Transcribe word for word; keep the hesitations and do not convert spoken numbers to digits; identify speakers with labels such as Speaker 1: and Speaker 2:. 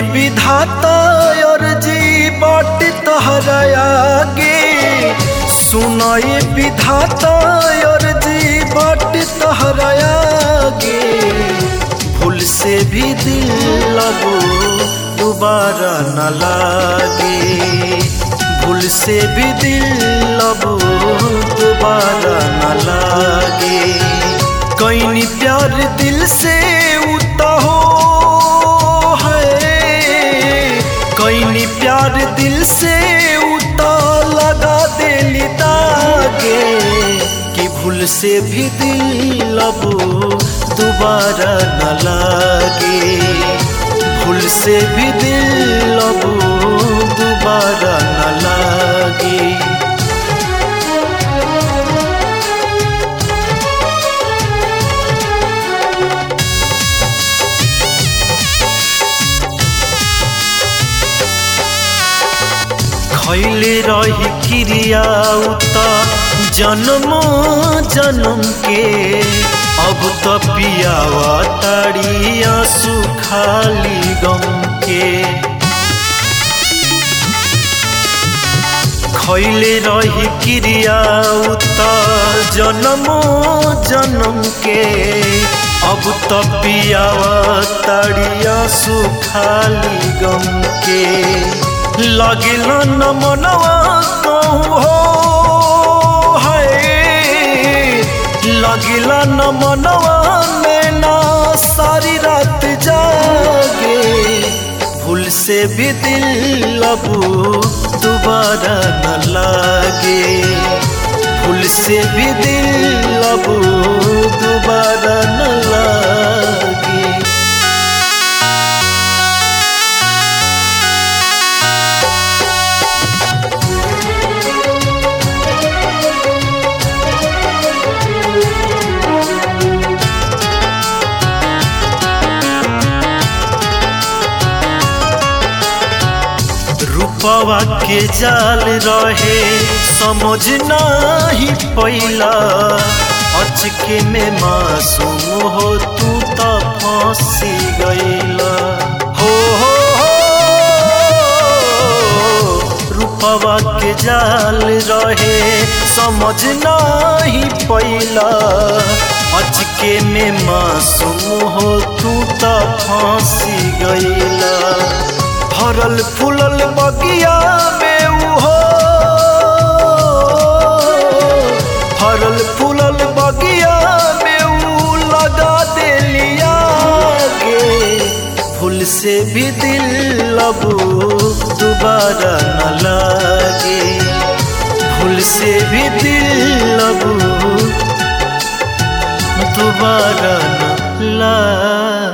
Speaker 1: विधाता अर्जी बाट तहरा आगे, सुनाए विधाता अर्जी बाट तहरा आगे। भूल से भी दिल लगो दोबारा न लागे, भूल से भी दिल लगो दोबारा न लागे। कहीं प्यार दिल से उता हो कहीं प्यार दिल से उता लगा दिल दागे, कि भूल से भी दिल अब दोबारा न लागे, भूल से भी दिल अब दोबारा न लागे। खैले रही क्रिया उता जन्म जन्म के, अब तो पियावा ताड़ी आंसू खाली गम के। खैले रही क्रिया उता जन्म जन्म के, अब तो पियावा ताड़ी आंसू खाली गम के। लागिला न मनवा कहूँ हो है, लागिला न मनवा नैना सारी रात जागे। भूल से भी दिल अब दोबारा न लागे, भूल से भी दिल अब दोबारा न लागे। रूपवा के जाल रहे समझ नहीं पैला, अचके में मासूम हो तू तो फंसी गईला। हो हो हो रूपवा के जाल रहे समझ नहीं पैला, अचके में मासूम हो तू तो फंसी गईला। फरल फूलल बगिया में उहो, फरल फूलल बगिया में ऊ लगा दिलिया के। फूल से भी दिल अब दोबारा न लागे, फूल से भी दिल अब दोबारा न लागे।